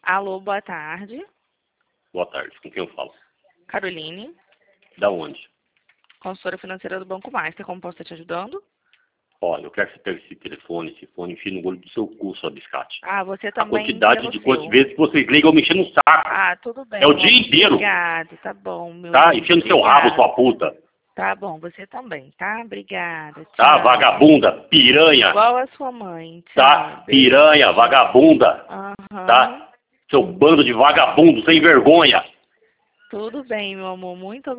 Alô, boa tarde. Boa tarde, com quem eu falo? Caroline, Da onde? consultora financeira do Banco Master. Como posso estar te ajudando? Olha, eu quero que você pegue esse fone e enfie no olho do seu cu, sua biscate. Ah, você A também quantidade enfia de no quantas seu. vezes que vocês ligam me enchendo o saco, Ah, tudo bem. É o meu dia amor. inteiro. Obrigado, tá bom, meu tá? lindo. Enfiando seu rabo, Obrigado. sua puta. Tá bom, você também, tá? Obrigada. Tá? Tchau. Vagabunda, piranha, Igual a sua mãe. Tchau. tá? Beijo. Piranha, vagabunda, Aham. tá? Seu bando de vagabundo sem vergonha. Tudo bem, meu amor. Muito obrigada.